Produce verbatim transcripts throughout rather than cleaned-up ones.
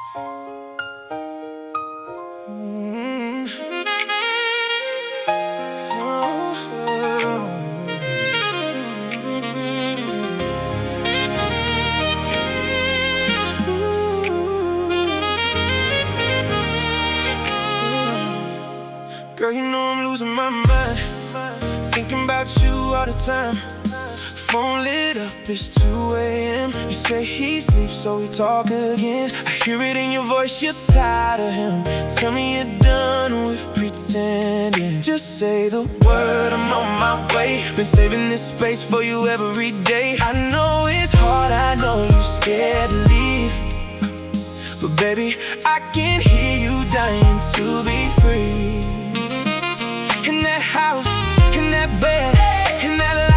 Mm. Oh. Girl, you know I'm losing my mind, thinking about you all the time. Phone lit up, it's two A M You say he sleeps, so we talk again. I hear it in your voice, you're tired of him. Tell me you're done with pretending. Just say the word, I'm on my way. Been saving this space for you every day. I know it's hard, I know you're scared to leave, but baby, I can hear you dying to be free. In that house, in that bed, in that lie,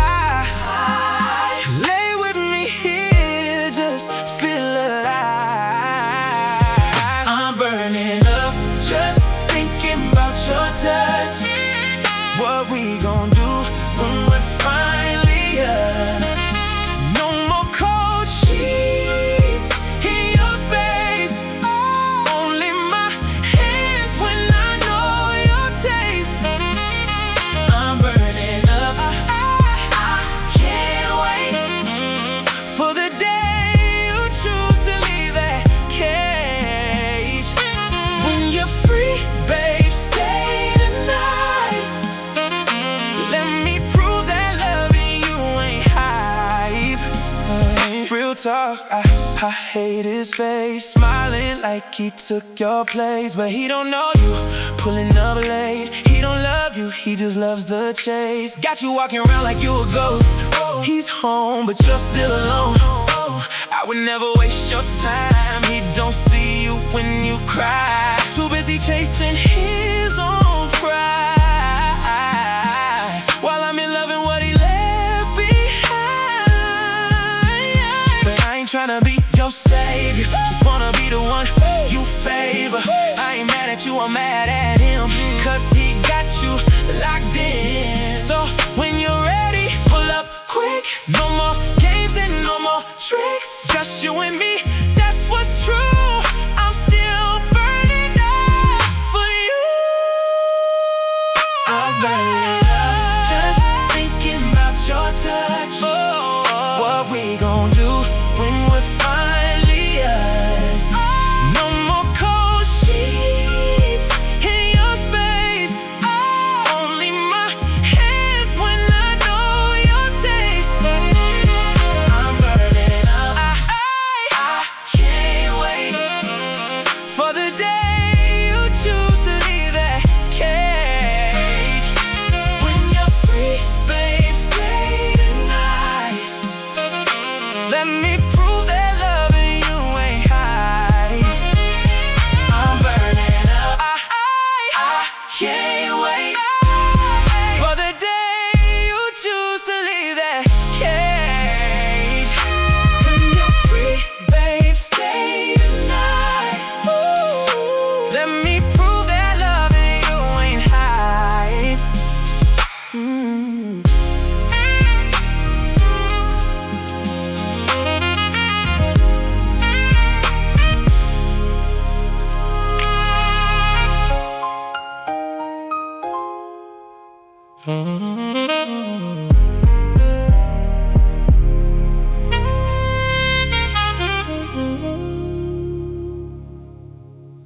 lay with me here, just feel alive. I'm burning up, just thinking about your touch. What we gon' do when we're finally us? No more cold sheets in your space, only my hands when I know your taste. I'm burning up, I can't wait for the day you choose to leave that cage. When you're free, babe, stay tonight. Let me prove that loving you ain't hype. Real talk, I, I hate his face, smiling like he took your place. But he don't know you, pulling up late. He don't love you, he just loves the chase. Got you walking around like you a ghost. He's home, but you're still alone. I would never waste your time. He don't see you when you cry. Too busy chasing his own pride, while I'm in loving what he left behind. But I ain't tryna be your savior, just wanna be the one you favor. I ain't mad at you, I'm mad at him, cause he got you locked in. So when you're ready, pull up quick. No more games and no more tricks, just you and me